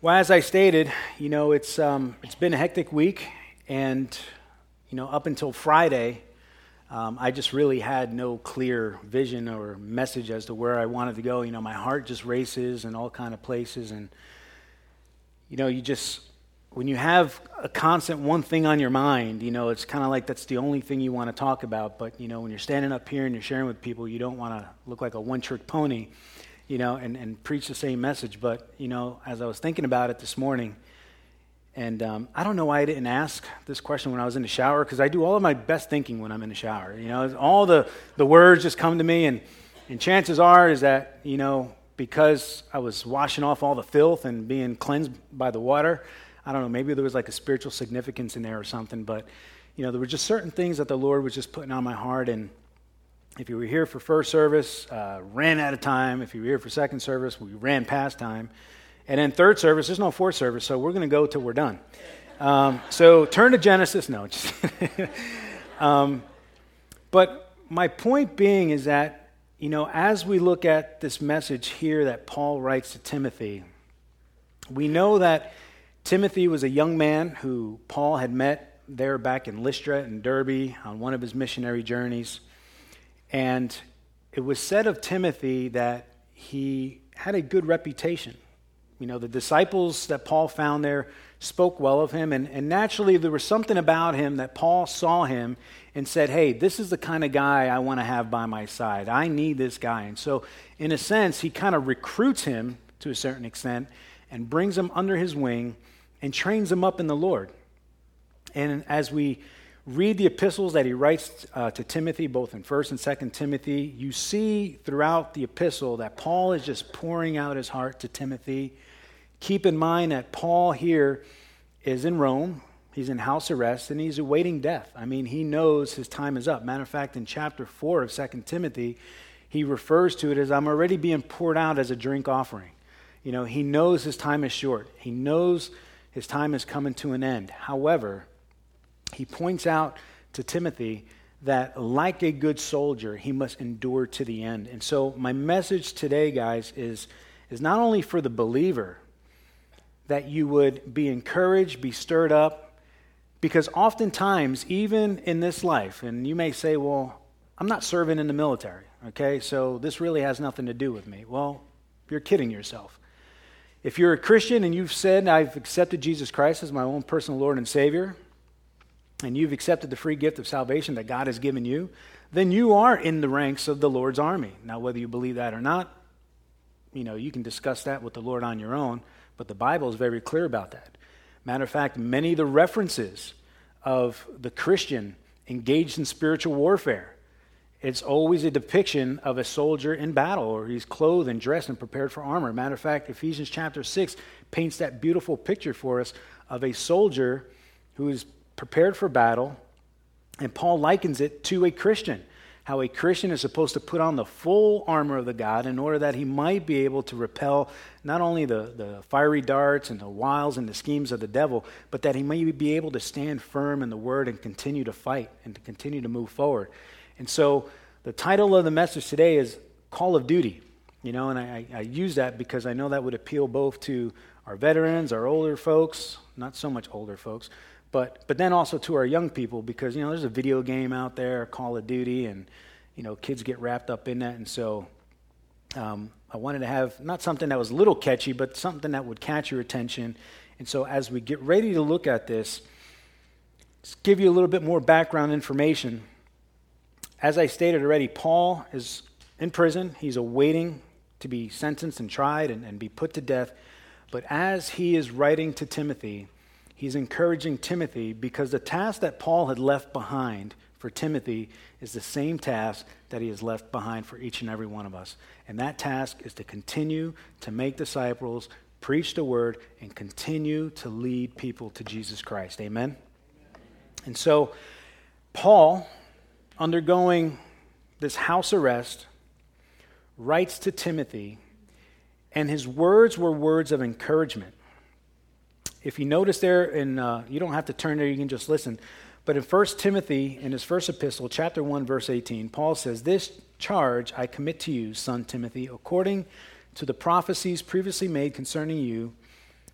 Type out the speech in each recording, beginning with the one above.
Well, as I stated, it's been a hectic week, and up until Friday, I just really had no clear vision or message as to where I wanted to go. My heart just races in all kind of places, and when you have a constant one thing on your mind, it's kind of like that's the only thing you want to talk about. But when you're standing up here and you're sharing with people, you don't want to look like a one-trick pony. And preach the same message. But, as I was thinking about it this morning, and I don't know why I didn't ask this question when I was in the shower, because I do all of my best thinking when I'm in the shower. All the words just come to me, and chances are is that, because I was washing off all the filth and being cleansed by the water, I don't know, maybe there was like a spiritual significance in there or something, but, there were just certain things that the Lord was just putting on my heart. And if you were here for first service, ran out of time. If you were here for second service, we ran past time. And then third service, there's no fourth service, so we're going to go till we're done. So turn to Genesis. No, just but my point being is that, as we look at this message here that Paul writes to Timothy, we know that Timothy was a young man who Paul had met there back in Lystra and Derbe on one of his missionary journeys. And it was said of Timothy that he had a good reputation. The disciples that Paul found there spoke well of him, and naturally there was something about him that Paul saw him and said, hey, this is the kind of guy I want to have by my side. I need this guy. And so, in a sense, he kind of recruits him to a certain extent and brings him under his wing and trains him up in the Lord. And as we read the epistles that he writes to Timothy, both in 1 and 2 Timothy, you see throughout the epistle that Paul is just pouring out his heart to Timothy. Keep in mind that Paul here is in Rome. He's in house arrest, and he's awaiting death. I mean, he knows his time is up. Matter of fact, in chapter 4 of 2 Timothy, he refers to it as, I'm already being poured out as a drink offering. He knows his time is short. He knows his time is coming to an end. However, he points out to Timothy that like a good soldier, he must endure to the end. And so my message today, guys, is not only for the believer that you would be encouraged, be stirred up, because oftentimes, even in this life, and you may say, well, I'm not serving in the military, okay, so this really has nothing to do with me. Well, you're kidding yourself. If you're a Christian and you've said, I've accepted Jesus Christ as my own personal Lord and Savior, and you've accepted the free gift of salvation that God has given you, then you are in the ranks of the Lord's army. Now, whether you believe that or not, you can discuss that with the Lord on your own, but the Bible is very clear about that. Matter of fact, many of the references of the Christian engaged in spiritual warfare, it's always a depiction of a soldier in battle, or he's clothed and dressed and prepared for armor. Matter of fact, Ephesians chapter 6 paints that beautiful picture for us of a soldier who is prepared for battle, and Paul likens it to a Christian, how a Christian is supposed to put on the full armor of the God in order that he might be able to repel not only the fiery darts and the wiles and the schemes of the devil, but that he may be able to stand firm in the word and continue to fight and to continue to move forward. And so the title of the message today is Call of Duty, and I use that because I know that would appeal both to our veterans, our older folks, not so much older folks, but then also to our young people, because, there's a video game out there, Call of Duty, and, kids get wrapped up in that. And so I wanted to have not something that was a little catchy, but something that would catch your attention. And so as we get ready to look at this, just give you a little bit more background information. As I stated already, Paul is in prison. He's awaiting to be sentenced and tried and be put to death. But as he is writing to Timothy, he's encouraging Timothy because the task that Paul had left behind for Timothy is the same task that he has left behind for each and every one of us. And that task is to continue to make disciples, preach the word, and continue to lead people to Jesus Christ. Amen? And so Paul, undergoing this house arrest, writes to Timothy, and his words were words of encouragement. If you notice there, you don't have to turn there, you can just listen. But in 1 Timothy, in his first epistle, chapter 1, verse 18, Paul says, "This charge I commit to you, son Timothy, according to the prophecies previously made concerning you,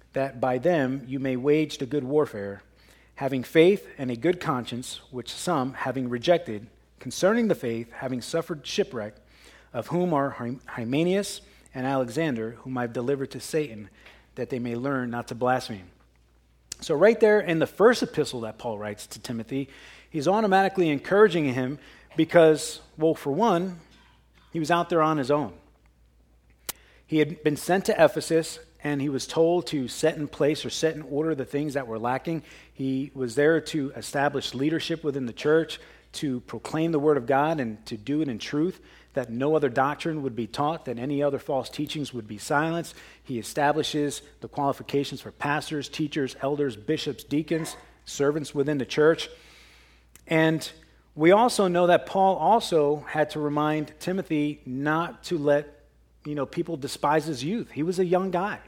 that by them you may wage the good warfare, having faith and a good conscience, which some, having rejected, concerning the faith, having suffered shipwreck, of whom are Hymenaeus and Alexander, whom I've delivered to Satan, that they may learn not to blaspheme. So right there in the first epistle that Paul writes to Timothy, he's automatically encouraging him because, well, for one, he was out there on his own. He had been sent to Ephesus, and he was told to set in place or set in order the things that were lacking. He was there to establish leadership within the church, to proclaim the word of God and to do it in truth, that no other doctrine would be taught, that any other false teachings would be silenced. He establishes the qualifications for pastors, teachers, elders, bishops, deacons, servants within the church. And we also know that Paul also had to remind Timothy not to let people despise his youth. He was a young guy,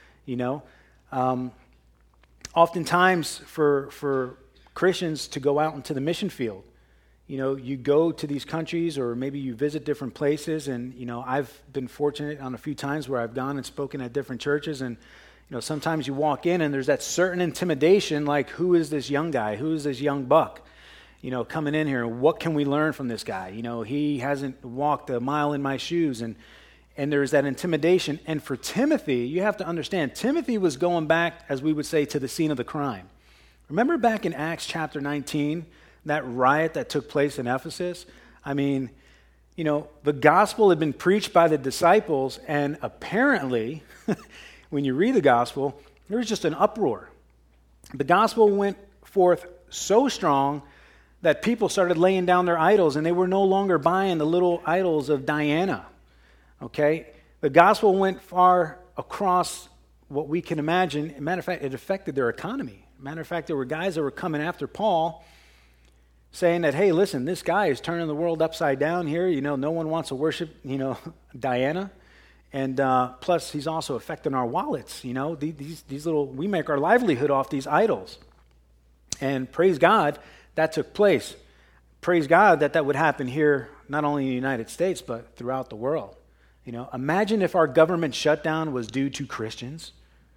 Oftentimes for Christians to go out into the mission field, you go to these countries or maybe you visit different places, and, I've been fortunate on a few times where I've gone and spoken at different churches, and, sometimes you walk in and there's that certain intimidation, like, who is this young guy? Who is this young buck, coming in here? What can we learn from this guy? He hasn't walked a mile in my shoes, and there's that intimidation. And for Timothy, you have to understand, Timothy was going back, as we would say, to the scene of the crime. Remember back in Acts chapter 19, that riot that took place in Ephesus? I mean, the gospel had been preached by the disciples, and apparently, when you read the gospel, there was just an uproar. The gospel went forth so strong that people started laying down their idols, and they were no longer buying the little idols of Diana. Okay? The gospel went far across what we can imagine. As a matter of fact, it affected their economy. As a matter of fact, there were guys that were coming after Paul saying that, hey, listen, this guy is turning the world upside down here. No one wants to worship, Diana. And plus, he's also affecting our wallets. These little, we make our livelihood off these idols. And praise God, that took place. Praise God that would happen here, not only in the United States, but throughout the world. Imagine if our government shutdown was due to Christians.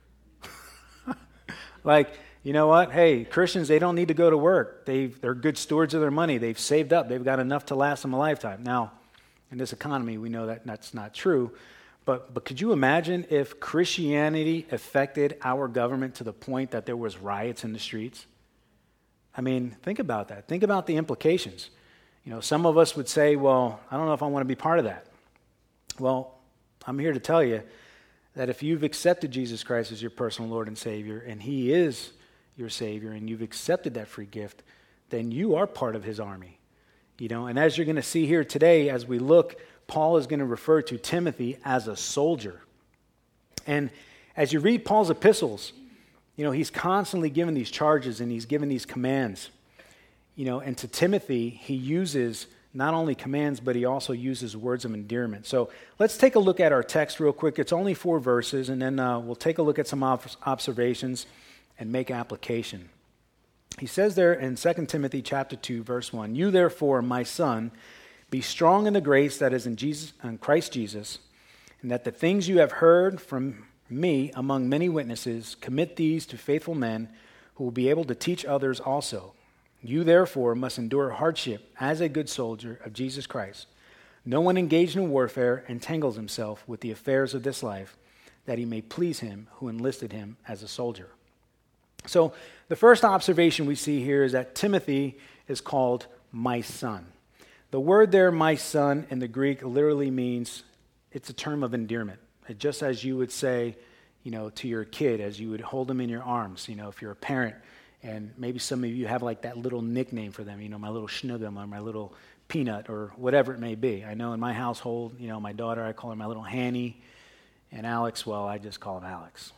Like, you know what? Hey, Christians, they don't need to go to work. They're good stewards of their money. They've saved up. They've got enough to last them a lifetime. Now, in this economy, we know that that's not true. But could you imagine if Christianity affected our government to the point that there was riots in the streets? I mean, think about that. Think about the implications. Some of us would say, well, I don't know if I want to be part of that. Well, I'm here to tell you that if you've accepted Jesus Christ as your personal Lord and Savior, and He is your Savior, and you've accepted that free gift, then you are part of His army. And as you're going to see here today, as we look, Paul is going to refer to Timothy as a soldier. And as you read Paul's epistles, he's constantly giving these charges and he's giving these commands. And to Timothy, he uses not only commands, but he also uses words of endearment. So let's take a look at our text real quick. It's only 4 verses, and then we'll take a look at some observations and make application. He says there in 2 Timothy chapter 2, verse 1, "You therefore, my son, be strong in the grace that is in Christ Jesus, and that the things you have heard from me among many witnesses, commit these to faithful men who will be able to teach others also. You therefore must endure hardship as a good soldier of Jesus Christ. No one engaged in warfare entangles himself with the affairs of this life, that he may please him who enlisted him as a soldier." So the first observation we see here is that Timothy is called my son. The word there, my son, in the Greek literally means, it's a term of endearment. Just as you would say, to your kid, as you would hold them in your arms, if you're a parent, and maybe some of you have like that little nickname for them, my little schnoogum or my little peanut or whatever it may be. I know in my household, my daughter, I call her my little Hanny, and Alex, well, I just call him Alex.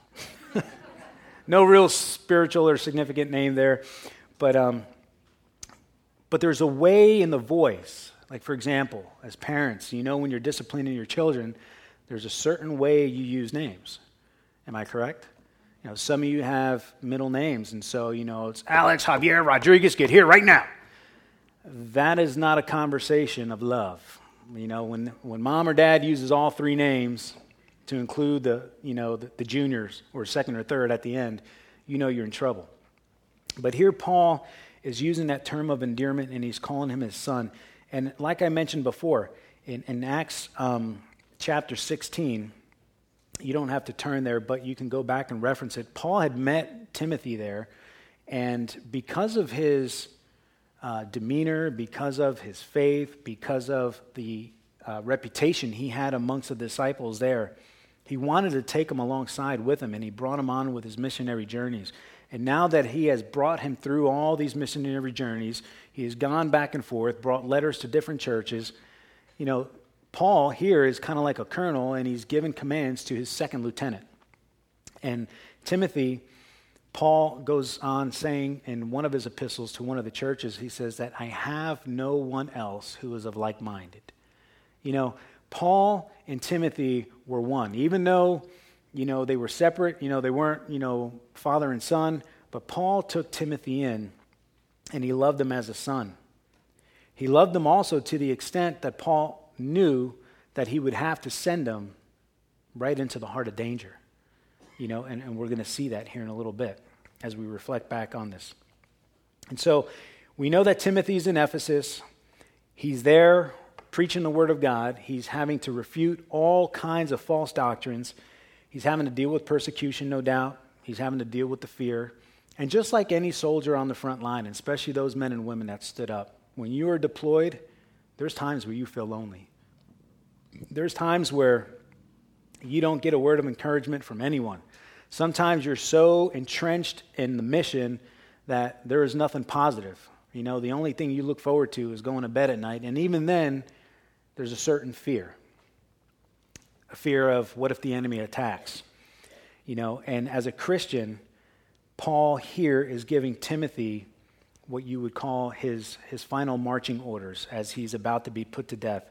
No real spiritual or significant name there, but there's a way in the voice. Like, for example, as parents, when you're disciplining your children, there's a certain way you use names. Am I correct? Some of you have middle names, and so, it's Alex, Javier, Rodriguez, get here right now. That is not a conversation of love. When mom or dad uses all 3 names, to include the juniors or second or third at the end, you know you're in trouble. But here Paul is using that term of endearment, and he's calling him his son. And like I mentioned before, in Acts chapter 16, you don't have to turn there, but you can go back and reference it. Paul had met Timothy there, and because of his demeanor, because of his faith, because of the reputation he had amongst the disciples there, he wanted to take him alongside with him, and he brought him on with his missionary journeys. And now that he has brought him through all these missionary journeys, he has gone back and forth, brought letters to different churches. You know, Paul here is kind of like a colonel, and he's given commands to his second lieutenant. And Timothy, Paul goes on saying in one of his epistles to one of the churches, he says that I have no one else who is of like-minded. You know, Paul and Timothy were one. Even though, you know, they were separate, you know, they weren't, you know, father and son, but Paul took Timothy in, and he loved him as a son. He loved him also to the extent that Paul knew that he would have to send him right into the heart of danger. You know, and we're going to see that here in a little bit as we reflect back on this. And so we know that Timothy's in Ephesus. He's there preaching the word of God. He's having to refute all kinds of false doctrines. He's having to deal with persecution, no doubt. He's having to deal with the fear. And just like any soldier on the front line, and especially those men and women that stood up, when you are deployed, there's times where you feel lonely. There's times where you don't get a word of encouragement from anyone. Sometimes you're so entrenched in the mission that there is nothing positive. You know, the only thing you look forward to is going to bed at night. And even then, there's a certain fear. A fear of what if the enemy attacks? You know, and as a Christian, Paul here is giving Timothy what you would call his final marching orders as he's about to be put to death.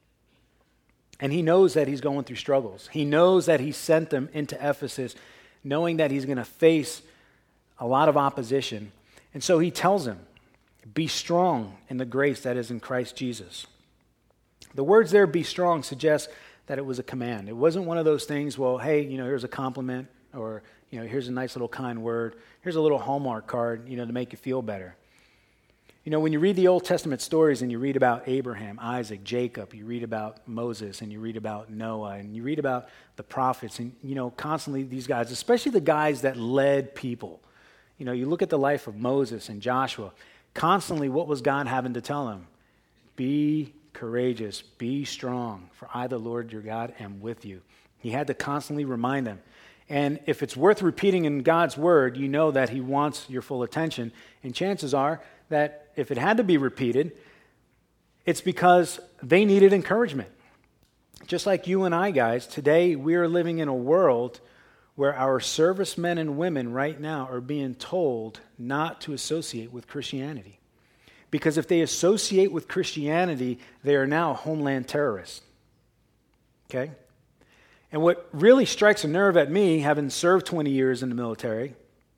And he knows that he's going through struggles. He knows that he sent them into Ephesus knowing that he's going to face a lot of opposition. And so he tells him, be strong in the grace that is in Christ Jesus. The words there, be strong, suggest that it was a command. It wasn't one of those things, well, hey, you know, here's a compliment, or, you know, here's a nice little kind word. Here's a little Hallmark card, you know, to make you feel better. You know, when you read the Old Testament stories and you read about Abraham, Isaac, Jacob, you read about Moses, and you read about Noah, and you read about the prophets, and, you know, constantly these guys, especially the guys that led people. You know, you look at the life of Moses and Joshua, constantly what was God having to tell them? Be courageous, be strong, for I, the Lord your God, am with you. He had to constantly remind them. And if it's worth repeating in God's word, you know that he wants your full attention. And chances are that if it had to be repeated, it's because they needed encouragement. Just like you and I, guys, today we are living in a world where our servicemen and women right now are being told not to associate with Christianity. Because if they associate with Christianity, they are now homeland terrorists. Okay? And what really strikes a nerve at me, having served 20 years in the military,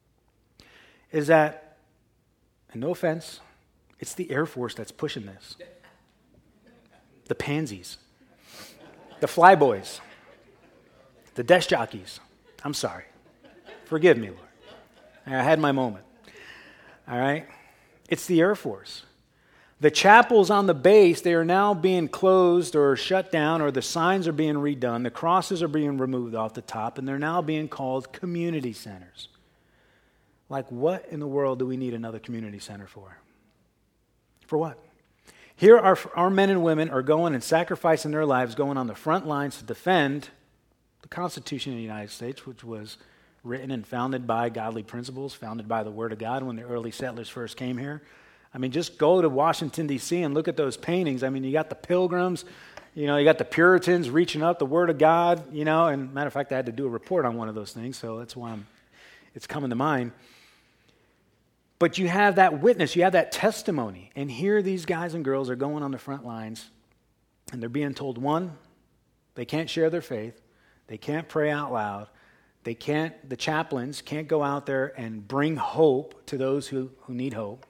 is that, and no offense, it's the Air Force that's pushing this. The pansies. The flyboys. The desk jockeys. I'm sorry. Forgive me, Lord. I had my moment. All right? It's the Air Force. The chapels on the base, they are now being closed or shut down, or the signs are being redone. The crosses are being removed off the top, and they're now being called community centers. Like, what in the world do we need another community center for? For what? Here our men and women are going and sacrificing their lives, going on the front lines to defend the Constitution of the United States, which was written and founded by godly principles, founded by the Word of God when the early settlers first came here. I mean, just go to Washington, D.C. and look at those paintings. I mean, you got the Pilgrims, you know, you got the Puritans reaching up the Word of God, you know, and matter of fact, I had to do a report on one of those things, so that's why it's coming to mind. But you have that witness, you have that testimony, and here these guys and girls are going on the front lines, and they're being told, one, they can't share their faith, they can't pray out loud, the chaplains can't go out there and bring hope to those who need hope.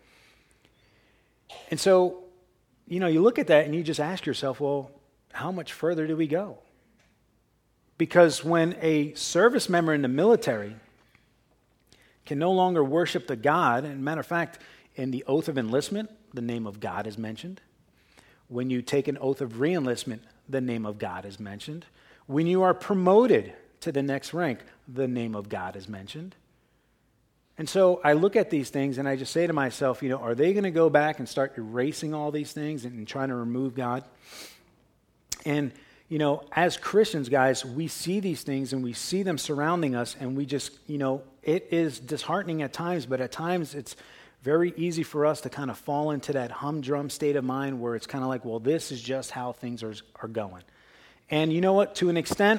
And so, you know, you look at that and you just ask yourself, well, how much further do we go? Because when a service member in the military can no longer worship the God, and matter of fact, in the oath of enlistment, the name of God is mentioned. When you take an oath of reenlistment, the name of God is mentioned. When you are promoted to the next rank, the name of God is mentioned. And so I look at these things and I just say to myself, are they going to go back and start erasing all these things and trying to remove God? And, as Christians, guys, we see these things and we see them surrounding us and we just, it is disheartening at times, but at times it's very easy for us to kind of fall into that humdrum state of mind where it's kind of like, well, this is just how things are going. And you know what? To an extent,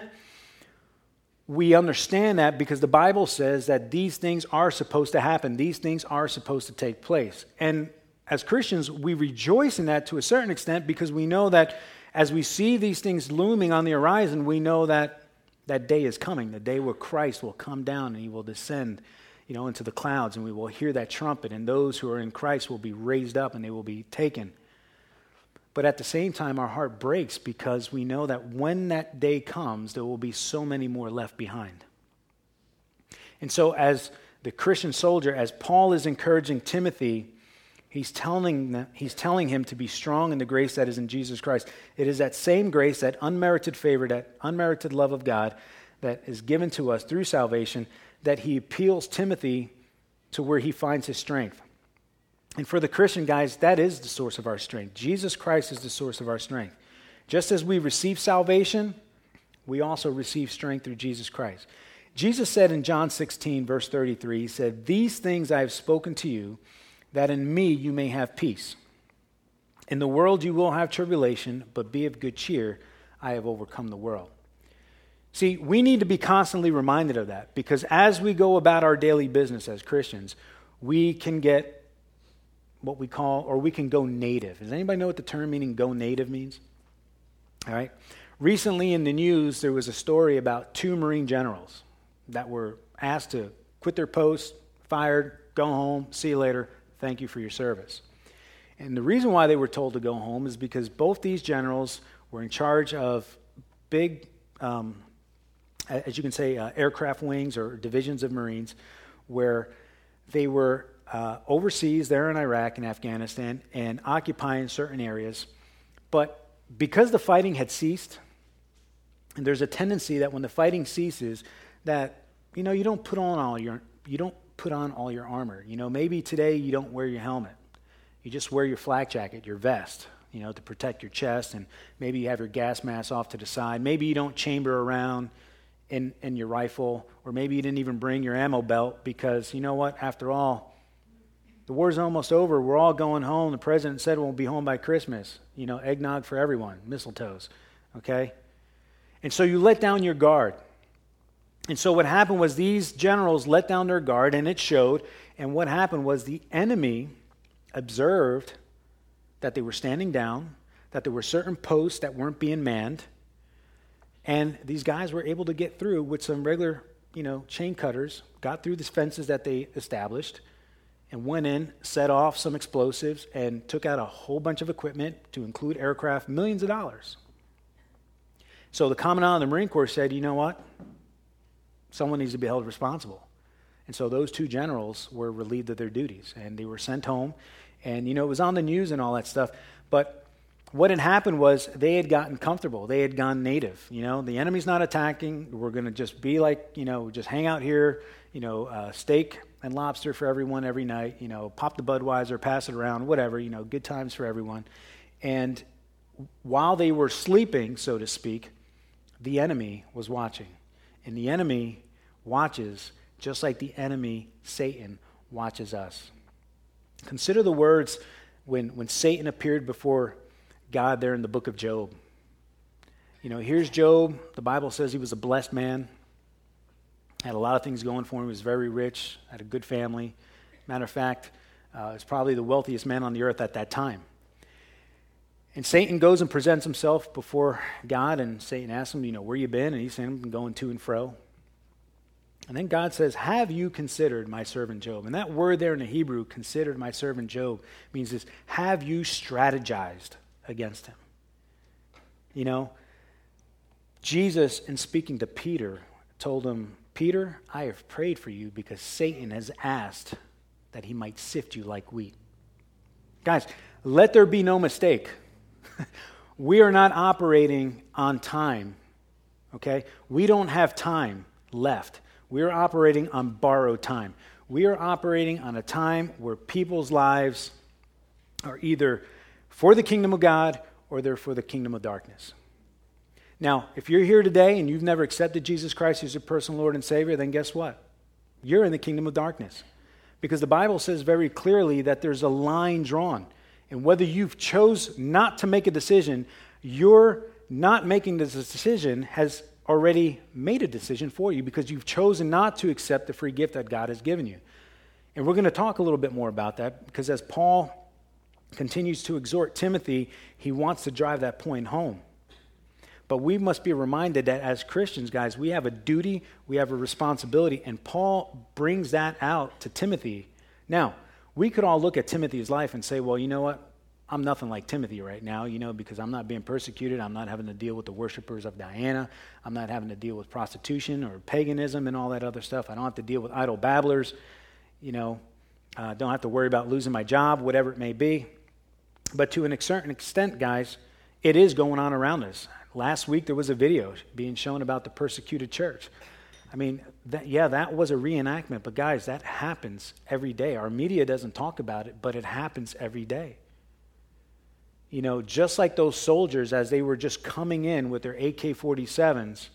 we understand that because the Bible says that these things are supposed to happen. These things are supposed to take place. And as Christians, we rejoice in that to a certain extent because we know that as we see these things looming on the horizon, we know that that day is coming, the day where Christ will come down and he will descend, into the clouds, and we will hear that trumpet, and those who are in Christ will be raised up and they will be taken. But at the same time, our heart breaks because we know that when that day comes, there will be so many more left behind. And so as the Christian soldier, as Paul is encouraging Timothy, he's telling him to be strong in the grace that is in Jesus Christ. It is that same grace, that unmerited favor, that unmerited love of God that is given to us through salvation, that he appeals Timothy to where he finds his strength. And for the Christian, guys, that is the source of our strength. Jesus Christ is the source of our strength. Just as we receive salvation, we also receive strength through Jesus Christ. Jesus said in John 16, verse 33, he said, "These things I have spoken to you, that in me you may have peace. In the world you will have tribulation, but be of good cheer. I have overcome the world." See, we need to be constantly reminded of that because as we go about our daily business as Christians, we can get what we call, or we can go native. Does anybody know what the term meaning go native means? All right. Recently in the news, there was a story about 2 Marine generals that were asked to quit their posts, fired, go home, see you later, thank you for your service. And the reason why they were told to go home is because both these generals were in charge of big, as you can say, aircraft wings or divisions of Marines, where they were overseas there in Iraq and Afghanistan and occupying certain areas. But because the fighting had ceased, and there's a tendency that when the fighting ceases, that you don't put on all your armor. Maybe today you don't wear your helmet. You just wear your flak jacket, your vest, to protect your chest, and maybe you have your gas mask off to the side. Maybe you don't chamber around in your rifle, or maybe you didn't even bring your ammo belt because, after all, the war's almost over. We're all going home. The president said we'll be home by Christmas. Eggnog for everyone, mistletoes, okay? And so you let down your guard. And so what happened was these generals let down their guard, and it showed. And what happened was the enemy observed that they were standing down, that there were certain posts that weren't being manned, and these guys were able to get through with some regular, chain cutters, got through the fences that they established, and went in, set off some explosives, and took out a whole bunch of equipment to include aircraft, millions of dollars. So the Commandant of the Marine Corps said, you know what? Someone needs to be held responsible. And so those 2 generals were relieved of their duties, and they were sent home. And, it was on the news and all that stuff. But what had happened was they had gotten comfortable. They had gone native. The enemy's not attacking. We're going to just be like, just hang out here, steak and lobster for everyone every night, pop the Budweiser, pass it around, whatever, good times for everyone. And while they were sleeping, so to speak, the enemy was watching. And the enemy watches just like the enemy, Satan, watches us. Consider the words when Satan appeared before God there in the book of Job. Here's Job. The Bible says he was a blessed man. Had a lot of things going for him. He was very rich, had a good family. Matter of fact, was probably the wealthiest man on the earth at that time. And Satan goes and presents himself before God, and Satan asks him, where you been? And he's saying, I've been going to and fro. And then God says, have you considered my servant Job? And that word there in the Hebrew, considered my servant Job, means this, have you strategized against him? Jesus, in speaking to Peter, told him, Peter, I have prayed for you because Satan has asked that he might sift you like wheat. Guys, let there be no mistake. We are not operating on time, okay? We don't have time left. We are operating on borrowed time. We are operating on a time where people's lives are either for the kingdom of God or they're for the kingdom of darkness. Now, if you're here today and you've never accepted Jesus Christ as your personal Lord and Savior, then guess what? You're in the kingdom of darkness. Because the Bible says very clearly that there's a line drawn. And whether you've chose not to make a decision, your not making this decision has already made a decision for you because you've chosen not to accept the free gift that God has given you. And we're going to talk a little bit more about that because as Paul continues to exhort Timothy, he wants to drive that point home. But we must be reminded that as Christians, guys, we have a duty, we have a responsibility, and Paul brings that out to Timothy. Now, we could all look at Timothy's life and say, well, you know what? I'm nothing like Timothy right now, because I'm not being persecuted. I'm not having to deal with the worshipers of Diana. I'm not having to deal with prostitution or paganism and all that other stuff. I don't have to deal with idle babblers. Don't have to worry about losing my job, whatever it may be. But to a certain extent, guys, it is going on around us. Last week, there was a video being shown about the persecuted church. I mean, that was a reenactment. But guys, that happens every day. Our media doesn't talk about it, but it happens every day. Just like those soldiers as they were just coming in with their AK-47s,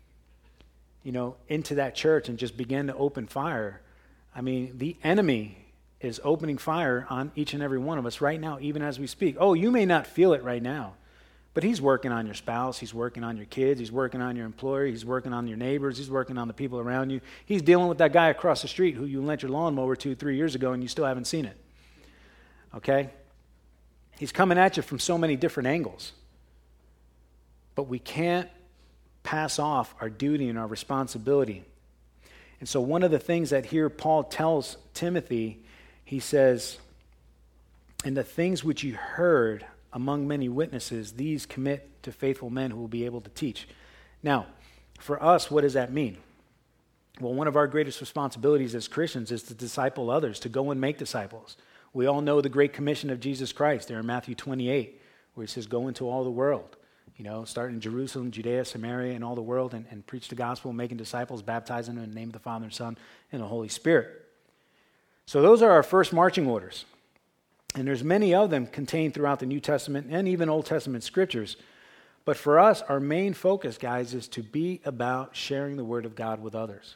into that church and just began to open fire. I mean, the enemy is opening fire on each and every one of us right now, even as we speak. Oh, you may not feel it right now, but he's working on your spouse, he's working on your kids, he's working on your employer, he's working on your neighbors, he's working on the people around you. He's dealing with that guy across the street who you lent your lawnmower to 3 years ago and you still haven't seen it. Okay? He's coming at you from so many different angles. But we can't pass off our duty and our responsibility. And so one of the things that here Paul tells Timothy, he says, and the things which you heard among many witnesses, these commit to faithful men who will be able to teach. Now, for us, what does that mean? Well, one of our greatest responsibilities as Christians is to disciple others, to go and make disciples. We all know the great commission of Jesus Christ there in Matthew 28, where he says, go into all the world, start in Jerusalem, Judea, Samaria, and all the world, and preach the gospel, making disciples, baptizing them in the name of the Father and Son and the Holy Spirit. So those are our first marching orders. And there's many of them contained throughout the New Testament and even Old Testament scriptures. But for us, our main focus, guys, is to be about sharing the Word of God with others.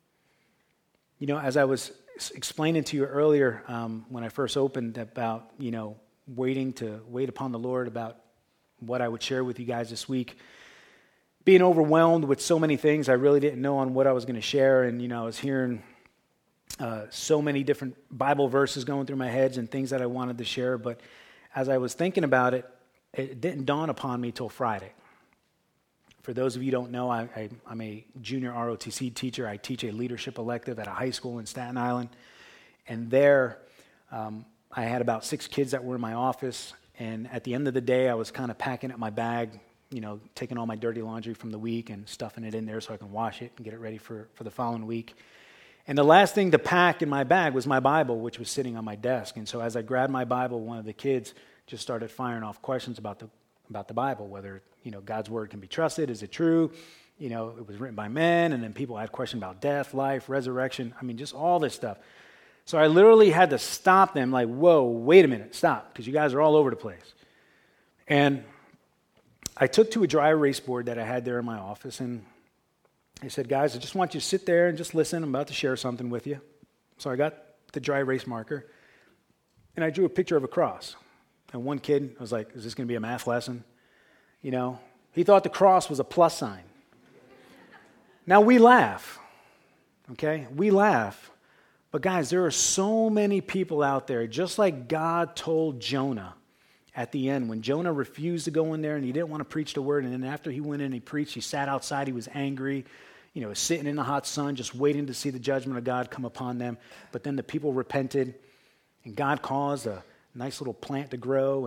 As I was explaining to you earlier when I first opened about, wait upon the Lord, about what I would share with you guys this week, being overwhelmed with so many things, I really didn't know on what I was going to share. And, I was hearing so many different Bible verses going through my head and things that I wanted to share. But as I was thinking about it, it didn't dawn upon me till Friday. For those of you who don't know, I'm a junior ROTC teacher. I teach a leadership elective at a high school in Staten Island. And there, I had about 6 kids that were in my office. And at the end of the day, I was kind of packing up my bag, taking all my dirty laundry from the week and stuffing it in there so I can wash it and get it ready for the following week. And the last thing to pack in my bag was my Bible, which was sitting on my desk. And so as I grabbed my Bible, one of the kids just started firing off questions about the Bible, whether, God's word can be trusted. Is it true? It was written by men. And then people had questions about death, life, resurrection. I mean, just all this stuff. So I literally had to stop them like, whoa, wait a minute, stop, because you guys are all over the place. And I took to a dry erase board that I had there in my office, and I said, guys, I just want you to sit there and just listen. I'm about to share something with you. So I got the dry erase marker, and I drew a picture of a cross. And one kid was like, is this going to be a math lesson? He thought the cross was a plus sign. Now, we laugh, okay? We laugh. But guys, there are so many people out there, just like God told Jonah at the end, when Jonah refused to go in there and he didn't want to preach the word, and then after he went in and he preached, he sat outside, he was angry, sitting in the hot sun, just waiting to see the judgment of God come upon them. But then the people repented, and God caused a nice little plant to grow, and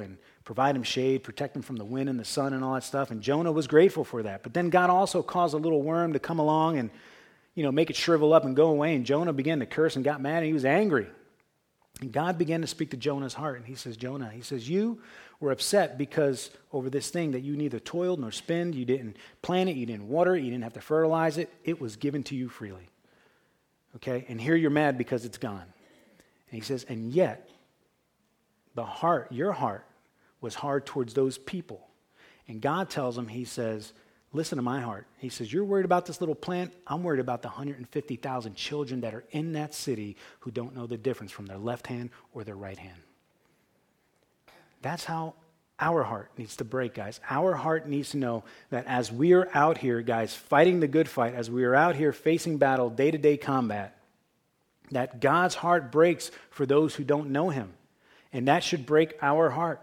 provide him shade, protect him from the wind and the sun and all that stuff. And Jonah was grateful for that. But then God also caused a little worm to come along and, make it shrivel up and go away. And Jonah began to curse and got mad and he was angry. And God began to speak to Jonah's heart. And he says, Jonah, you were upset because over this thing that you neither toiled nor spinned, you didn't plant it, you didn't water it, you didn't have to fertilize it. It was given to you freely. Okay? And here you're mad because it's gone. And he says, and yet, your heart was hard towards those people. And God tells him, he says, listen to my heart. He says, you're worried about this little plant. I'm worried about the 150,000 children that are in that city who don't know the difference from their left hand or their right hand. That's how our heart needs to break, guys. Our heart needs to know that as we are out here, guys, fighting the good fight, as we are out here facing battle, day-to-day combat, that God's heart breaks for those who don't know him. And that should break our heart.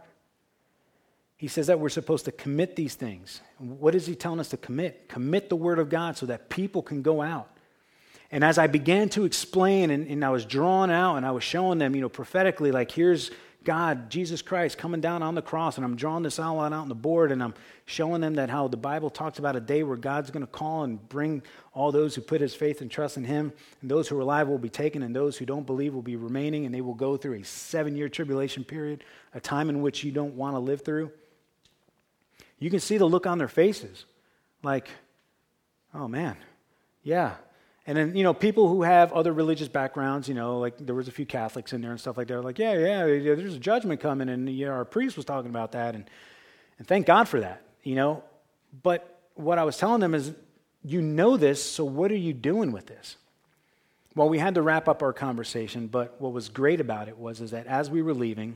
He says that we're supposed to commit these things. What is he telling us to commit? Commit the word of God so that people can go out. And as I began to explain and I was drawn out and I was showing them, prophetically, like here's God, Jesus Christ, coming down on the cross, and I'm drawing this outline out on the board, and I'm showing them that how the Bible talks about a day where God's going to call and bring all those who put his faith and trust in him, and those who are alive will be taken, and those who don't believe will be remaining, and they will go through a 7-year tribulation period, a time in which you don't want to live through. You can see the look on their faces, like, oh man, yeah. And then, people who have other religious backgrounds, like there was a few Catholics in there and stuff like that, like, yeah, there's a judgment coming, and our priest was talking about that, and thank God for that, But what I was telling them is, this, so what are you doing with this? Well, we had to wrap up our conversation, but what was great about it is that as we were leaving,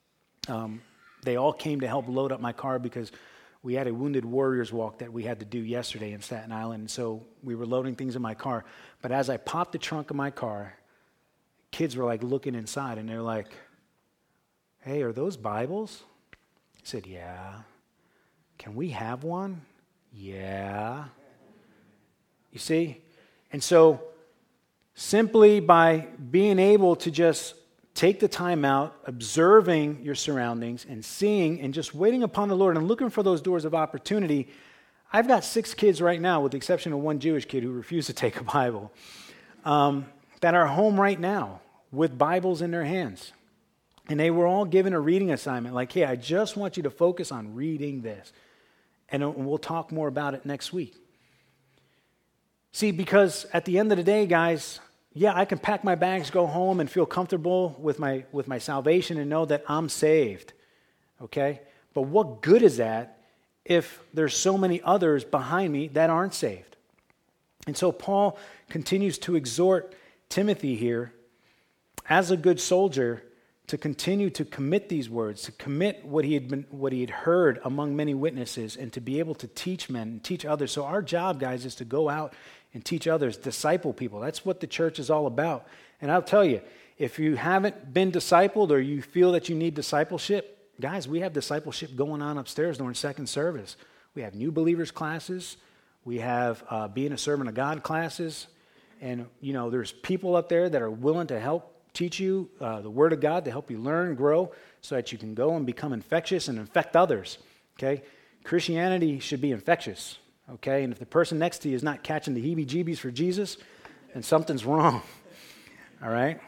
they all came to help load up my car because we had a Wounded Warriors walk that we had to do yesterday in Staten Island, and so we were loading things in my car. But as I popped the trunk of my car, kids were like looking inside, and they're like, hey, are those Bibles? I said, yeah. Can we have one? Yeah. You see? And so simply by being able to just take the time out, observing your surroundings and seeing and just waiting upon the Lord and looking for those doors of opportunity. I've got 6 kids right now, with the exception of one Jewish kid who refused to take a Bible, that are home right now with Bibles in their hands. And they were all given a reading assignment, like, hey, I just want you to focus on reading this. And we'll talk more about it next week. See, because at the end of the day, guys, yeah, I can pack my bags, go home, and feel comfortable with my salvation and know that I'm saved, okay? But what good is that if there's so many others behind me that aren't saved? And so Paul continues to exhort Timothy here, as a good soldier, to continue to commit these words, to commit what he had heard among many witnesses, and to be able to teach men and teach others. So our job, guys, is to go out and teach others, disciple people. That's what the church is all about. And I'll tell you, if you haven't been discipled or you feel that you need discipleship, guys, we have discipleship going on upstairs during second service. We have new believers classes. We have being a servant of God classes. And, there's people up there that are willing to help teach you the Word of God, to help you learn, grow, so that you can go and become infectious and infect others, okay? Christianity should be infectious. Okay, and if the person next to you is not catching the heebie-jeebies for Jesus, then something's wrong. All right?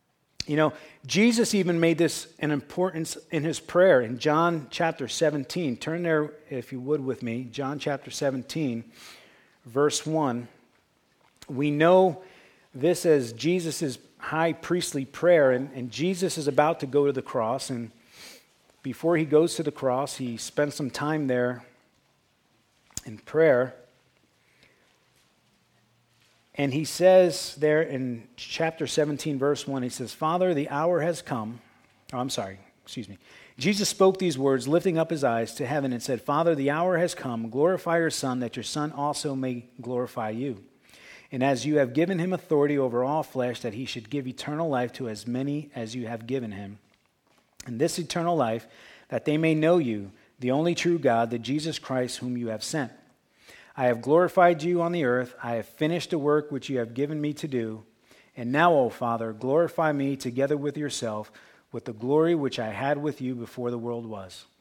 Jesus even made this an importance in his prayer in John chapter 17. Turn there, if you would, with me. John chapter 17, verse 1. We know this as Jesus' high priestly prayer, and Jesus is about to go to the cross, and before he goes to the cross, he spends some time there in prayer. And he says there in chapter 17, verse 1, he says, Father, the hour has come. Jesus spoke these words, lifting up his eyes to heaven, and said, Father, the hour has come. Glorify your Son, that your Son also may glorify you. And as you have given him authority over all flesh, that he should give eternal life to as many as you have given him. And this eternal life, that they may know you, the only true God, the Jesus Christ whom you have sent. I have glorified you on the earth. I have finished the work which you have given me to do. And now, O Father, glorify me together with yourself, with the glory which I had with you before the world was.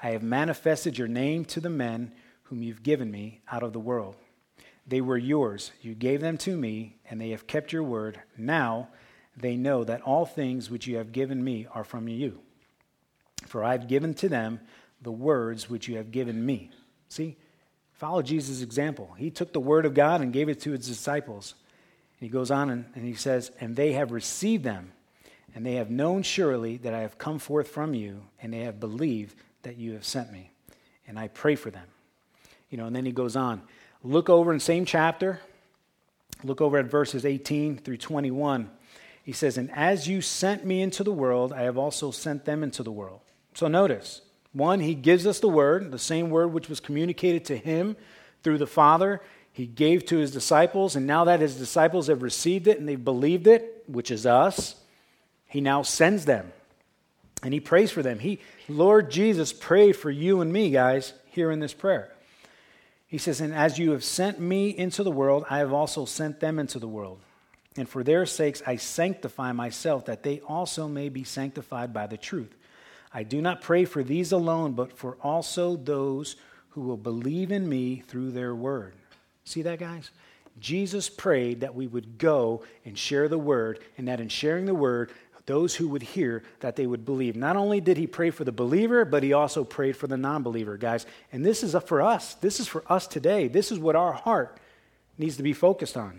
I have manifested your name to the men whom you've given me out of the world. They were yours. You gave them to me, and they have kept your word. Now they know that all things which you have given me are from you. For I have given to them the words which you have given me. See, follow Jesus' example. He took the word of God and gave it to his disciples. And he goes on and he says, and they have received them, and they have known surely that I have come forth from you, and they have believed that you have sent me. And I pray for them. And then he goes on. Look over in the same chapter. Look over at verses 18 through 21. He says, and as you sent me into the world, I have also sent them into the world. So notice, one, he gives us the word, the same word which was communicated to him through the Father. He gave to his disciples, and now that his disciples have received it and they've believed it, which is us, he now sends them. And he prays for them. Lord Jesus prayed for you and me, guys, here in this prayer. He says, and as you have sent me into the world, I have also sent them into the world. And for their sakes I sanctify myself, that they also may be sanctified by the truth. I do not pray for these alone, but for also those who will believe in me through their word. See that, guys? Jesus prayed that we would go and share the word, and that in sharing the word, those who would hear, that they would believe. Not only did he pray for the believer, but he also prayed for the non-believer, guys. And this is for us. This is for us today. This is what our heart needs to be focused on.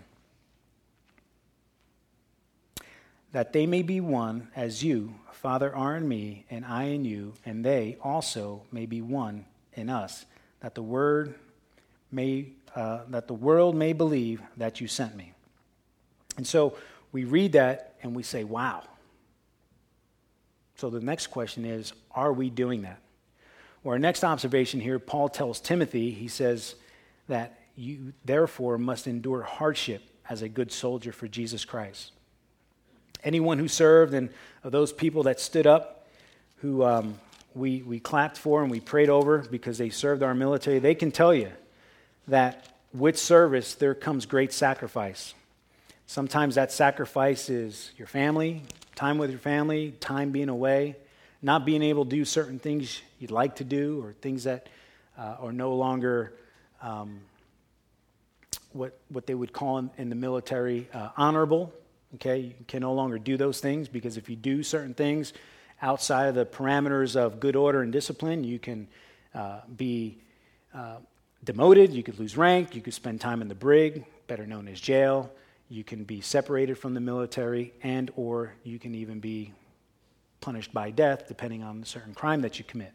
That they may be one as you, Father, are in me, and I in you, and they also may be one in us, that the world may believe that you sent me. And so we read that and we say, wow. So the next question is, are we doing that? Well, our next observation here, Paul tells Timothy, he says that you therefore must endure hardship as a good soldier for Jesus Christ. Anyone who served, and of those people that stood up, who we clapped for and we prayed over because they served our military, they can tell you that with service there comes great sacrifice. Sometimes that sacrifice is your family, time with your family, time being away, not being able to do certain things you'd like to do, or things that are no longer what they would call in the military honorable. Okay, you can no longer do those things, because if you do certain things outside of the parameters of good order and discipline, you can be demoted, you could lose rank, you could spend time in the brig, better known as jail. You can be separated from the military, and or you can even be punished by death, depending on the certain crime that you commit.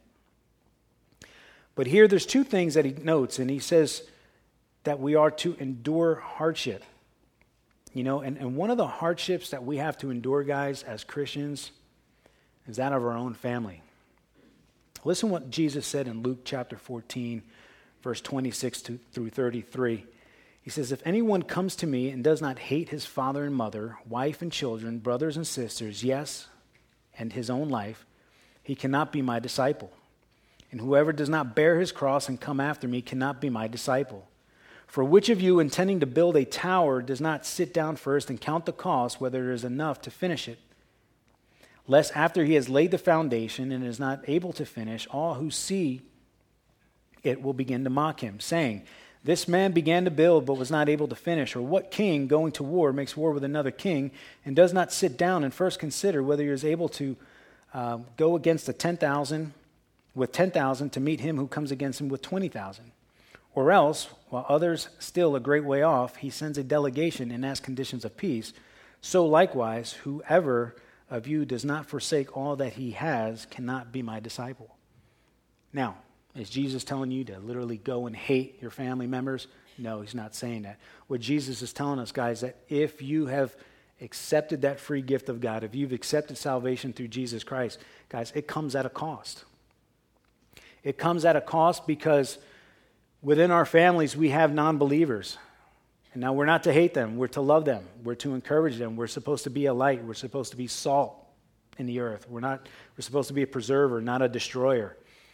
But here there's two things that he notes, and he says that we are to endure hardship. And one of the hardships that we have to endure, guys, as Christians, is that of our own family. Listen what Jesus said in Luke chapter 14, verse 26 through 33. He says, if anyone comes to me and does not hate his father and mother, wife and children, brothers and sisters, yes, and his own life, he cannot be my disciple. And whoever does not bear his cross and come after me cannot be my disciple. For which of you, intending to build a tower, does not sit down first and count the cost, whether there is enough to finish it? Lest after he has laid the foundation and is not able to finish, all who see it will begin to mock him, saying, this man began to build but was not able to finish. Or what king going to war makes war with another king and does not sit down and first consider whether he is able to go against the 10,000 with 10,000 to meet him who comes against him with 20,000? Or else, while others still a great way off, he sends a delegation and asks conditions of peace. So likewise, whoever of you does not forsake all that he has cannot be my disciple. Now, is Jesus telling you to literally go and hate your family members? No, he's not saying that. What Jesus is telling us, guys, that if you have accepted that free gift of God, if you've accepted salvation through Jesus Christ, guys, it comes at a cost. It comes at a cost because within our families, we have non-believers. And now we're not to hate them. We're to love them. We're to encourage them. We're supposed to be a light. We're supposed to be salt in the earth. We're supposed to be a preserver, not a destroyer.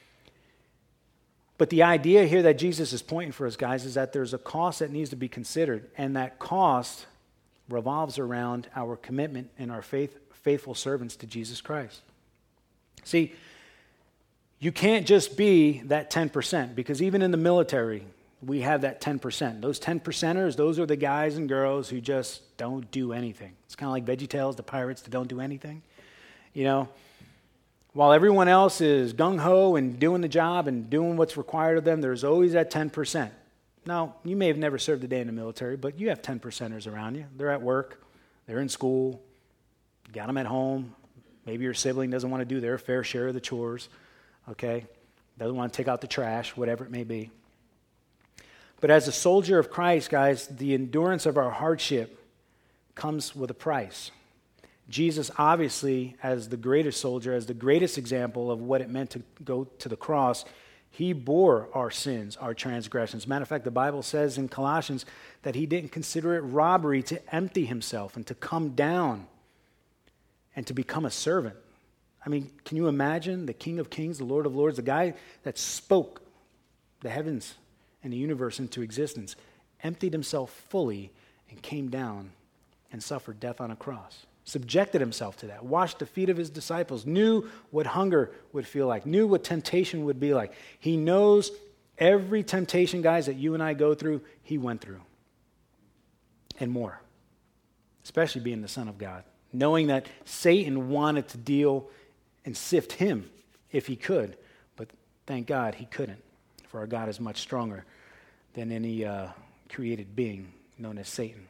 But the idea here that Jesus is pointing for us, guys, is that there's a cost that needs to be considered. And that cost revolves around our commitment and our faithful servants to Jesus Christ. See, you can't just be that 10%, because even in the military, we have that 10%. Those 10%ers, those are the guys and girls who just don't do anything. It's kind of like VeggieTales, the pirates that don't do anything. You know, while everyone else is gung-ho and doing the job and doing what's required of them, there's always that 10%. Now, you may have never served a day in the military, but you have 10%ers around you. They're at work, they're in school, you got them at home. Maybe your sibling doesn't want to do their fair share of the chores, okay? Doesn't want to take out the trash, whatever it may be. But as a soldier of Christ, guys, the endurance of our hardship comes with a price. Jesus, obviously, as the greatest soldier, as the greatest example of what it meant to go to the cross, he bore our sins, our transgressions. Matter of fact, the Bible says in Colossians that he didn't consider it robbery to empty himself and to come down and to become a servant. I mean, can you imagine the King of Kings, the Lord of Lords, the guy that spoke the heavens and the universe into existence, emptied himself fully and came down and suffered death on a cross? Subjected himself to that, washed the feet of his disciples, knew what hunger would feel like, knew what temptation would be like. He knows every temptation, guys, that you and I go through, he went through. And more, especially being the Son of God, knowing that Satan wanted to deal and sift him if he could, but thank God he couldn't, for our God is much stronger than any created being known as Satan.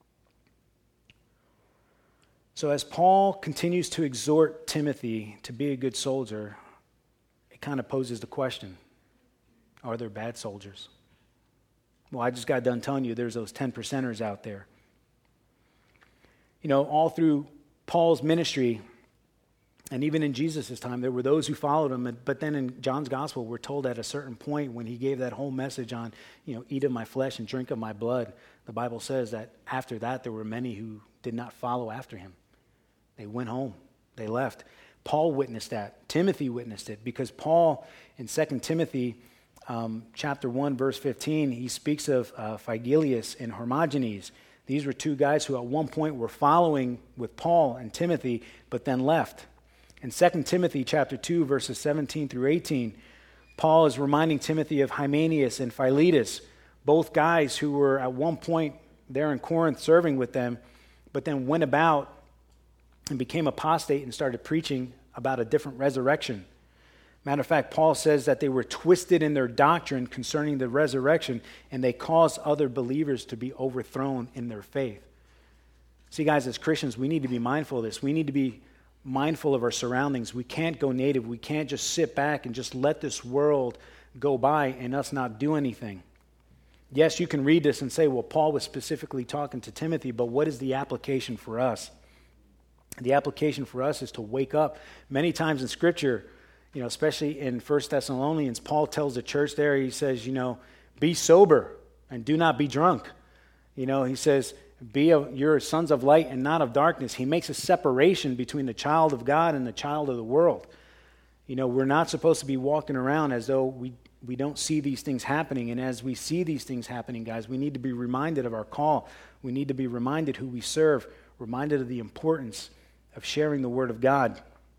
So as Paul continues to exhort Timothy to be a good soldier, it kind of poses the question, are there bad soldiers? Well, I just got done telling you there's those 10%ers out there. You know, all through Paul's ministry, and even in Jesus' time, there were those who followed him. But then in John's gospel, we're told at a certain point when he gave that whole message on, eat of my flesh and drink of my blood, the Bible says that after that, there were many who did not follow after him. They went home. They left. Paul witnessed that. Timothy witnessed it, because Paul in 2 Timothy chapter 1, verse 15, he speaks of Phygelius and Hermogenes. These were two guys who at one point were following with Paul and Timothy, but then left. In 2 Timothy chapter 2, verses 17 through 18, Paul is reminding Timothy of Hymenaeus and Philetus, both guys who were at one point there in Corinth serving with them, but then went about and became apostate and started preaching about a different resurrection. Matter of fact, Paul says that they were twisted in their doctrine concerning the resurrection, and they caused other believers to be overthrown in their faith. See, guys, as Christians, we need to be mindful of this. We need to be mindful of our surroundings. We can't go native. We can't just sit back and just let this world go by and us not do anything. Yes, you can read this and say, well, Paul was specifically talking to Timothy, but what is the application for us? The application for us is to wake up. Many times in Scripture, especially in 1 Thessalonians, Paul tells the church there, he says, be sober and do not be drunk. He says, you're sons of light and not of darkness. He makes a separation between the child of God and the child of the world. We're not supposed to be walking around as though we don't see these things happening. And as we see these things happening, guys, we need to be reminded of our call. We need to be reminded who we serve, reminded of the importance of sharing the Word of God.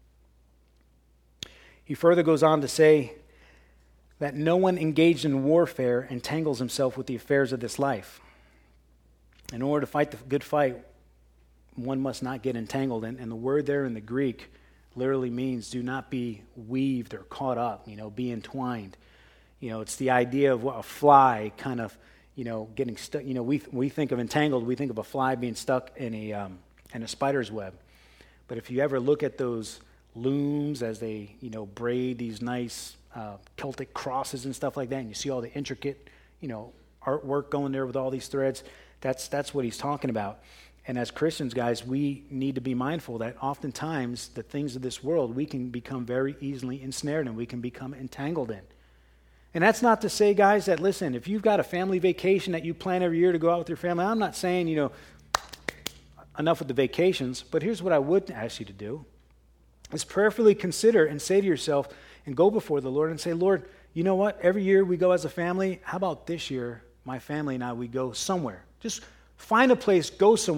He further goes on to say that no one engaged in warfare entangles himself with the affairs of this life. In order to fight the good fight, one must not get entangled. And the word there in the Greek literally means do not be weaved or caught up, be entwined. It's the idea of a fly kind of, getting stuck. We think of entangled, we think of a fly being stuck in a spider's web. But if you ever look at those looms as they, braid these nice Celtic crosses and stuff like that, and you see all the intricate, artwork going there with all these threads, that's what he's talking about. And as Christians, guys, we need to be mindful that oftentimes the things of this world we can become very easily ensnared in, we can become entangled in. And that's not to say, guys, that, listen, if you've got a family vacation that you plan every year to go out with your family, I'm not saying, enough with the vacations, but here's what I would ask you to do, is prayerfully consider and say to yourself and go before the Lord and say, Lord, you know what? Every year we go as a family. How about this year, my family and I, we go somewhere. Just find a place, go somewhere.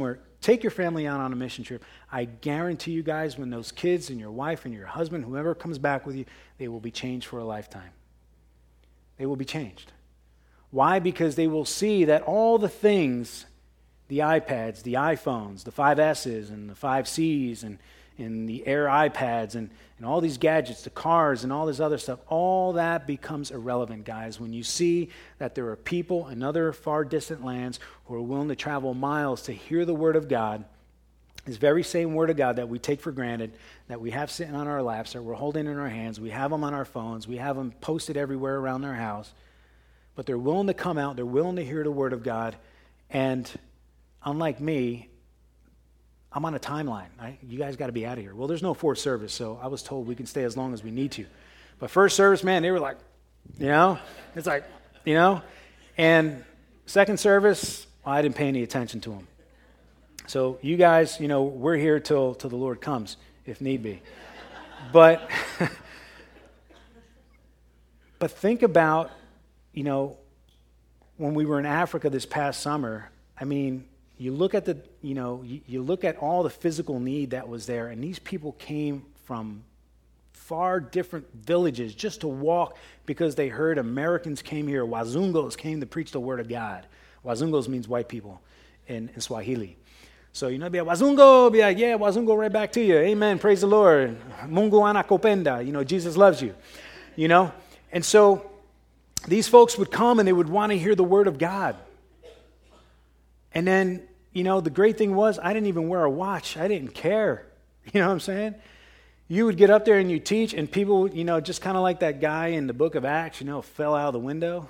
Take your family out on a mission trip. I guarantee you guys, when those kids and your wife and your husband, whoever comes back with you, they will be changed for a lifetime. They will be changed. Why? Because they will see that all the things, the iPads, the iPhones, the 5Ss and the 5Cs and the Air iPads and all these gadgets, the cars and all this other stuff, all that becomes irrelevant, guys, when you see that there are people in other far distant lands who are willing to travel miles to hear the Word of God, this very same Word of God that we take for granted, that we have sitting on our laps, that we're holding in our hands, we have them on our phones, we have them posted everywhere around their house, but they're willing to come out, they're willing to hear the Word of God, and unlike me, I'm on a timeline. You guys got to be out of here. Well, there's no fourth service, so I was told we can stay as long as we need to. But first service, man, they were like, it's like, and second service, well, I didn't pay any attention to them. So you guys, we're here till the Lord comes, if need be. But think about, when we were in Africa this past summer, I mean, you look at you look at all the physical need that was there, and these people came from far different villages just to walk because they heard Americans came here. Wazungos came to preach the Word of God. Wazungos means white people in Swahili. So, be a Wazungo, be like, yeah, Wazungo right back to you. Amen, praise the Lord. Mungu anakupenda, Jesus loves you, And so these folks would come and they would want to hear the Word of God. And then, the great thing was I didn't even wear a watch. I didn't care. You know what I'm saying? You would get up there and you teach, and people, just kind of like that guy in the book of Acts, fell out of the window,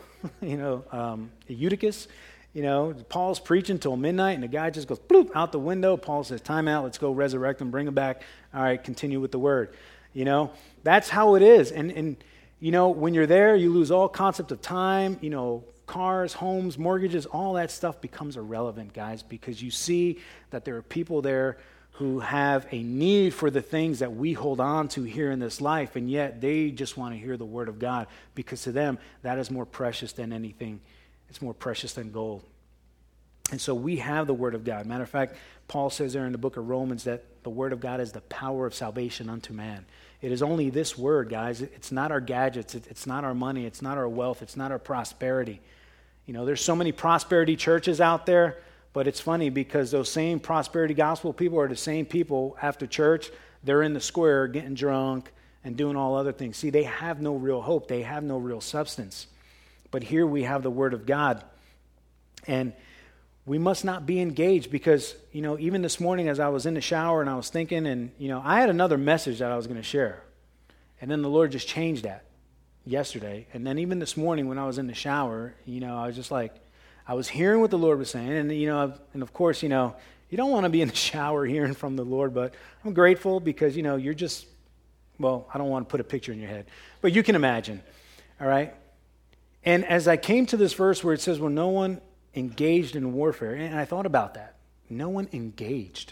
Eutychus. Paul's preaching till midnight, and the guy just goes bloop out the window. Paul says, time out, let's go resurrect him, bring him back. All right, continue with the word. That's how it is. And when you're there, you lose all concept of time, cars, homes, mortgages, all that stuff becomes irrelevant, guys, because you see that there are people there who have a need for the things that we hold on to here in this life, and yet they just want to hear the Word of God, because to them, that is more precious than anything. It's more precious than gold. And so we have the Word of God. Matter of fact, Paul says there in the book of Romans that the Word of God is the power of salvation unto man. It is only this Word, guys. It's not our gadgets. It's not our money. It's not our wealth. It's not our prosperity. There's so many prosperity churches out there, but it's funny because those same prosperity gospel people are the same people after church. They're in the square getting drunk and doing all other things. See, they have no real hope. They have no real substance. But here we have the Word of God. And we must not be engaged because, even this morning as I was in the shower and I was thinking, and, I had another message that I was going to share. And then the Lord just changed that yesterday. And then even this morning when I was in the shower, I was just like, I was hearing what the Lord was saying. And, and of course, you don't want to be in the shower hearing from the Lord, but I'm grateful because, you're just, well, I don't want to put a picture in your head, but you can imagine, all right? And as I came to this verse where it says, well, no one engaged in warfare, and I thought about that. No one engaged.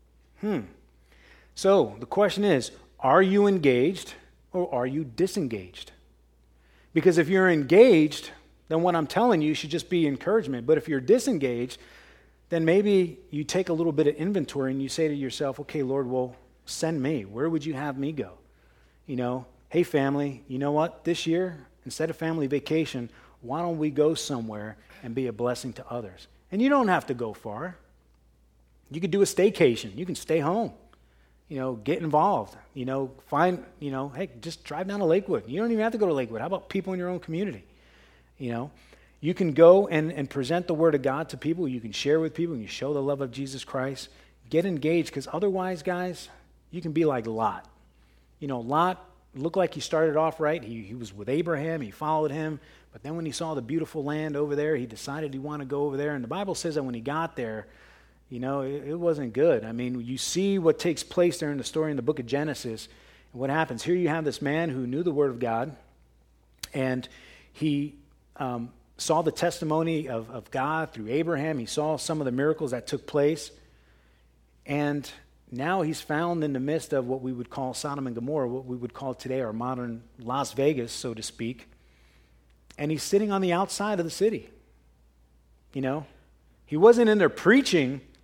So the question is, are you engaged or are you disengaged? Because if you're engaged, then what I'm telling you should just be encouragement. But if you're disengaged, then maybe you take a little bit of inventory and you say to yourself, okay, Lord, well, send me. Where would you have me go? Hey, family, you know what? This year, instead of family vacation, why don't we go somewhere and be a blessing to others? And you don't have to go far. You could do a staycation. You can stay home. Get involved. Hey, just drive down to Lakewood. You don't even have to go to Lakewood. How about people in your own community? You can go and present the Word of God to people. You can share with people. And you show the love of Jesus Christ. Get engaged, because otherwise, guys, you can be like Lot. Lot looked like he started off right. He was with Abraham. He followed him. But then when he saw the beautiful land over there, he decided he wanted to go over there. And the Bible says that when he got there, it wasn't good. I mean, you see what takes place there in the story in the book of Genesis. And what happens? Here you have this man who knew the Word of God, and he saw the testimony of God through Abraham. He saw some of the miracles that took place. And now he's found in the midst of what we would call Sodom and Gomorrah, what we would call today our modern Las Vegas, so to speak. And he's sitting on the outside of the city. He wasn't in there preaching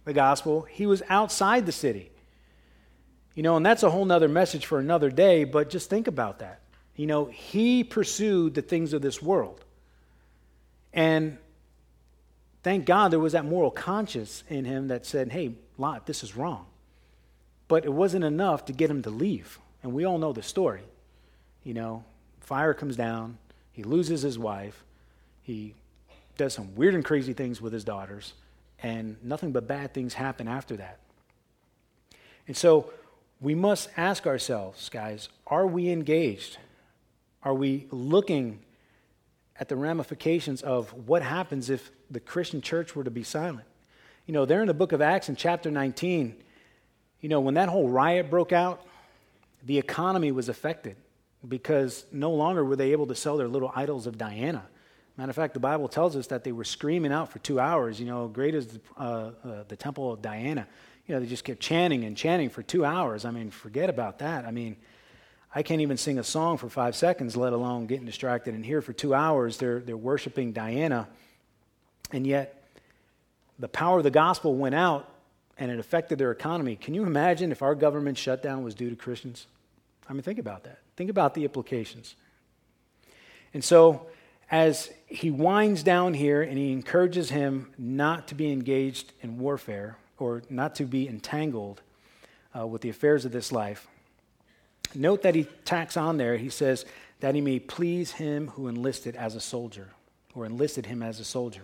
the gospel, he was outside the city. And that's a whole nother message for another day, but just think about that. He pursued the things of this world. And thank God there was that moral conscience in him that said, hey, Lot, this is wrong. But it wasn't enough to get him to leave. And we all know the story. Fire comes down. He loses his wife. He does some weird and crazy things with his daughters. And nothing but bad things happen after that. And so we must ask ourselves, guys, are we engaged? Are we looking at the ramifications of what happens if the Christian church were to be silent? There in the book of Acts in chapter 19, when that whole riot broke out, the economy was affected because no longer were they able to sell their little idols of Diana. Matter of fact, the Bible tells us that they were screaming out for 2 hours, great is the temple of Diana. They just kept chanting and chanting for 2 hours. Forget about that. I can't even sing a song for 5 seconds, let alone getting distracted. And here for 2 hours, they're worshiping Diana. And yet, the power of the gospel went out, and it affected their economy. Can you imagine if our government shutdown was due to Christians? Think about that. Think about the implications. And so, as he winds down here and he encourages him not to be engaged in warfare or not to be entangled with the affairs of this life, note that he tacks on there, he says, that he may please him who enlisted as a soldier, or enlisted him as a soldier.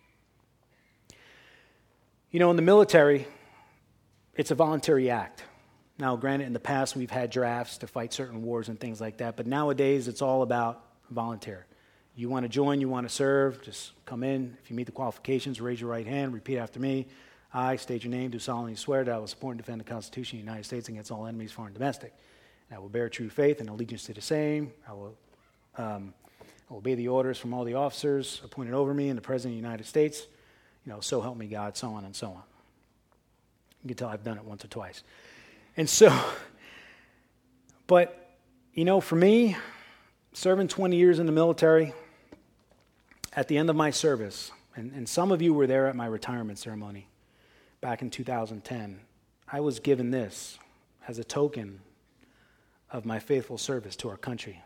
In the military, it's a voluntary act. Now, granted, in the past, we've had drafts to fight certain wars and things like that, but nowadays, it's all about voluntary. You want to join, you want to serve, just come in. If you meet the qualifications, raise your right hand, repeat after me. I state your name, do solemnly swear that I will support and defend the Constitution of the United States against all enemies, foreign and domestic. And I will bear true faith and allegiance to the same. I will obey the orders from all the officers appointed over me and the President of the United States. So help me God, so on and so on. You can tell I've done it once or twice. And so, but, for me, serving 20 years in the military, at the end of my service, and some of you were there at my retirement ceremony back in 2010, I was given this as a token of my faithful service to our country.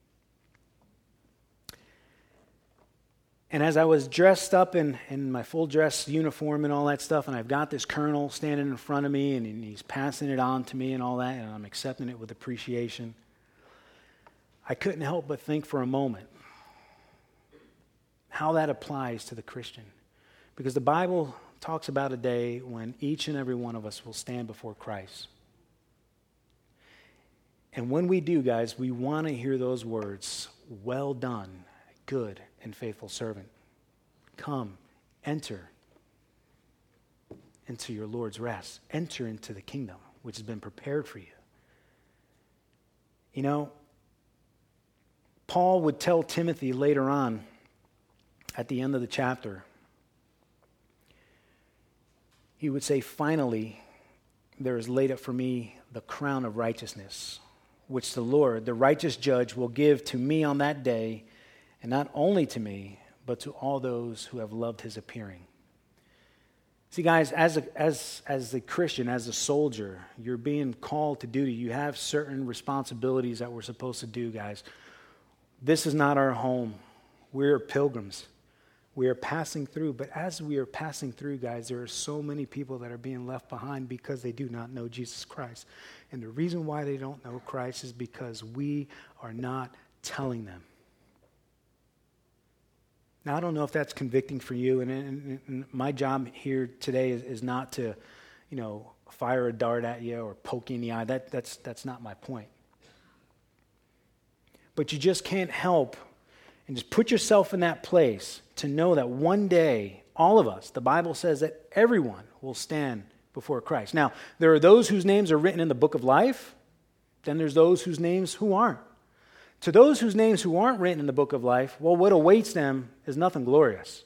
And as I was dressed up in my full dress uniform and all that stuff, and I've got this colonel standing in front of me, and he's passing it on to me and all that, and I'm accepting it with appreciation, I couldn't help but think for a moment how that applies to the Christian. Because the Bible talks about a day when each and every one of us will stand before Christ. And when we do, guys, we want to hear those words, well done, good and faithful servant. Come, enter into your Lord's rest. Enter into the kingdom which has been prepared for you. Paul would tell Timothy later on at the end of the chapter, he would say, finally, there is laid up for me the crown of righteousness, which the Lord, the righteous judge, will give to me on that day, and not only to me, but to all those who have loved his appearing. See, guys, as a Christian, as a soldier, you're being called to duty. You have certain responsibilities that we're supposed to do, guys. This is not our home. We're pilgrims. We are passing through. But as we are passing through, guys, there are so many people that are being left behind because they do not know Jesus Christ. And the reason why they don't know Christ is because we are not telling them. Now, I don't know if that's convicting for you, and my job here today is not to, fire a dart at you or poke you in the eye. That's not my point. But you just can't help and just put yourself in that place to know that one day, all of us, the Bible says that everyone will stand before Christ. Now, there are those whose names are written in the book of life, then there's those whose names who aren't. To those whose names who aren't written in the book of life, well, what awaits them is nothing glorious.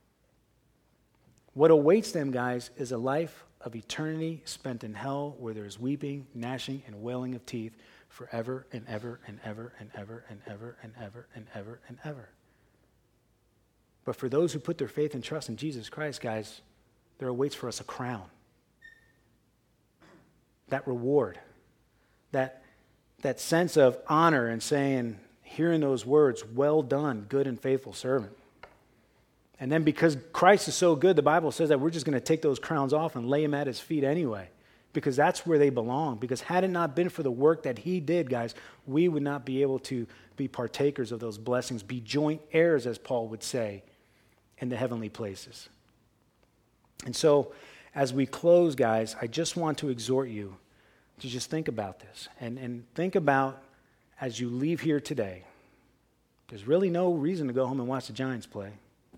What awaits them, guys, is a life of eternity spent in hell where there's weeping, gnashing, and wailing of teeth forever and ever and ever and ever and ever and ever and ever and ever. But for those who put their faith and trust in Jesus Christ, guys, there awaits for us a crown. That reward, that sense of honor and saying, hearing those words, well done, good and faithful servant. And then because Christ is so good, the Bible says that we're just going to take those crowns off and lay them at his feet anyway, because that's where they belong. Because had it not been for the work that he did, guys, we would not be able to be partakers of those blessings, be joint heirs, as Paul would say, in the heavenly places. And so, as we close, guys, I just want to exhort you to just think about this. And think about, as you leave here today, there's really no reason to go home and watch the Giants play.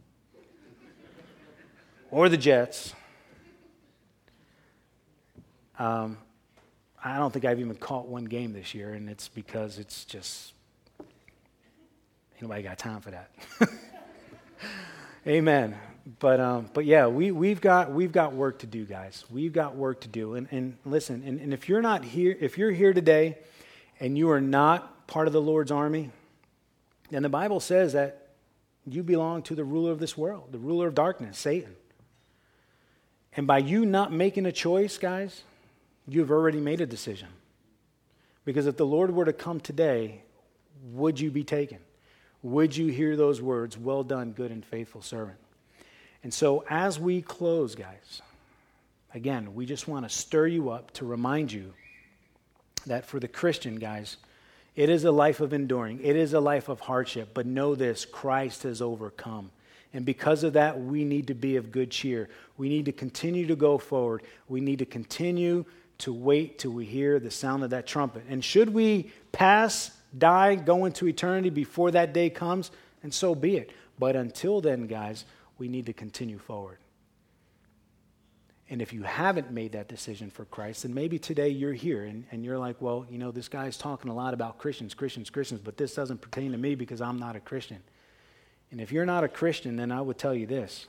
Or the Jets. I don't think I've even caught one game this year, and it's because it's just, ain't nobody got time for that. Amen. But yeah, we've got work to do, guys. We've got work to do. And listen, and if you're not here, if you're here today and you are not part of the Lord's army, then the Bible says that you belong to the ruler of this world, the ruler of darkness, Satan. And by you not making a choice, guys, you've already made a decision. Because if the Lord were to come today, would you be taken? Would you hear those words, well done, good and faithful servant? And so as we close, guys, again, we just want to stir you up to remind you that for the Christian, guys, it is a life of enduring. It is a life of hardship. But know this, Christ has overcome. And because of that, we need to be of good cheer. We need to continue to go forward. We need to continue to wait till we hear the sound of that trumpet. And should we pass, die, go into eternity before that day comes, and so be it. But until then, guys, we need to continue forward. And if you haven't made that decision for Christ, then maybe today you're here and you're like, well, you know, this guy's talking a lot about Christians, but this doesn't pertain to me because I'm not a Christian. And if you're not a Christian, then I would tell you this.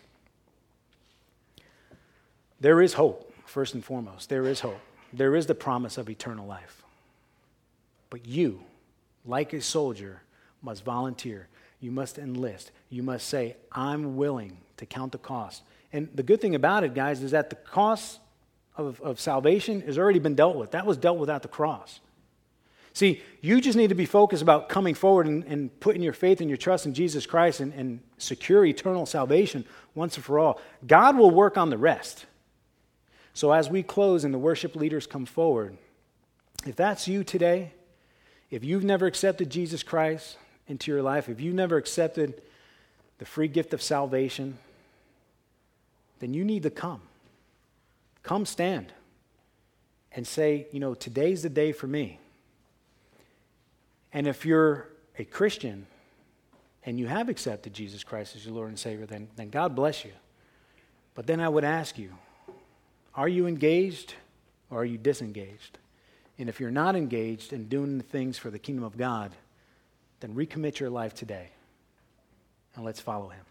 There is hope, first and foremost. There is hope. There is the promise of eternal life. But you, like a soldier, must volunteer. You must enlist. You must say, I'm willing to count the cost. And the good thing about it, guys, is that the cost of salvation has already been dealt with. That was dealt with at the cross. See, you just need to be focused about coming forward and putting your faith and your trust in Jesus Christ and secure eternal salvation once and for all. God will work on the rest. So as we close and the worship leaders come forward, if that's you today, if you've never accepted Jesus Christ into your life, if you've never accepted the free gift of salvation, then you need to come. Come stand and say, you know, today's the day for me. And if you're a Christian and you have accepted Jesus Christ as your Lord and Savior, then God bless you. But then I would ask you, are you engaged or are you disengaged? And if you're not engaged in doing the things for the kingdom of God, then recommit your life today and let's follow him.